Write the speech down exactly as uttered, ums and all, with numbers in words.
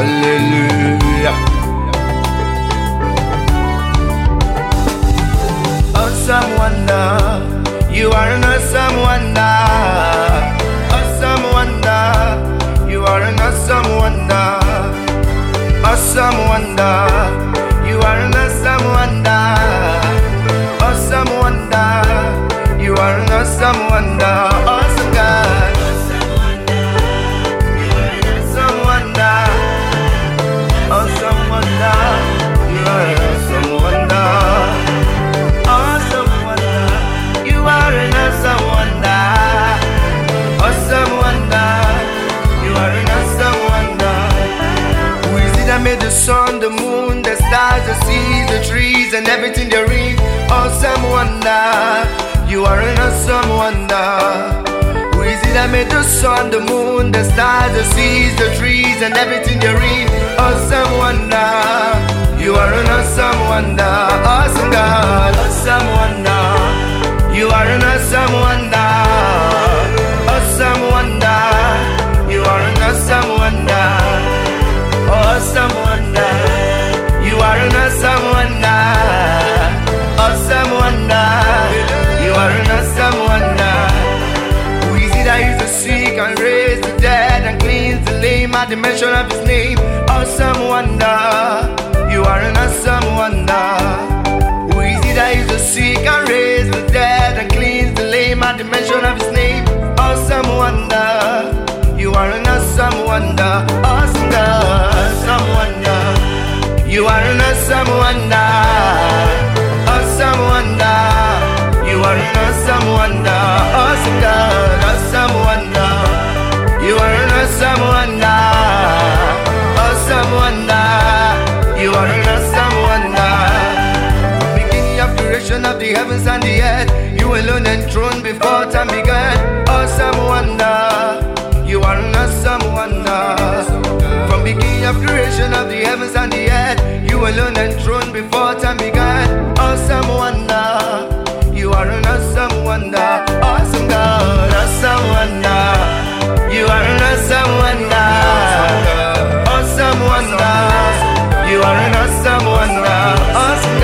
Hallelujah. Awesome wonder, you are an awesome wonder. Awesome wonder, you are an awesome wonder. Awesome wonder, you are an awesome wonder. Awesome wonder, you are an awesome wonder. Awesome God. Awesome wonder, you are an awesome wonder. Awesome wonder, you are an awesome wonder. Awesome wonder, you are an awesome wonder. Awesome wonder, you are an awesome wonder. Who is it that made the sun, the moon, the stars, the seas, the trees, and everything therein? Awesome wonder, you are an awesome wonder. Who is it that made the sun, the moon, the stars, the seas, the trees, and everything therein? Awesome wonder, you are an awesome wonder. Awesome God, awesome wonder, you are an awesome wonder. Awesome wonder, you are an awesome wonder. Awesome wonder, you are an awesome wonder. Awesome wonder, you are an awesome wonder. Who is it that heals the sick and raise the dead and cleans the lame at the mention of his name? Awesome wonder, you are an awesome wonder. Who is it that heals the sick and raise the dead and cleans the lame at the mention of his name? Awesome wonder, you are an awesome wonder. Awesome God, awesome wonder, you are an awesome wonder. Awesome wonder, you are an awesome wonder. Awesome God, awesome wonder, you are an awesome wonder. Awesome wonder, you are an awesome wonder. Beginning of creation of the heavens and the earth, you alone enthroned before time began. Awesome wonder, you are an awesome wonder. From beginning of creation of the heavens and the earth, you alone enthroned before time began. Awesome wonder, you are an awesome wonder. Awesome God, awesome wonder, you are an awesome wonder. Awesome wonder, you are an awesome wonder. Awesome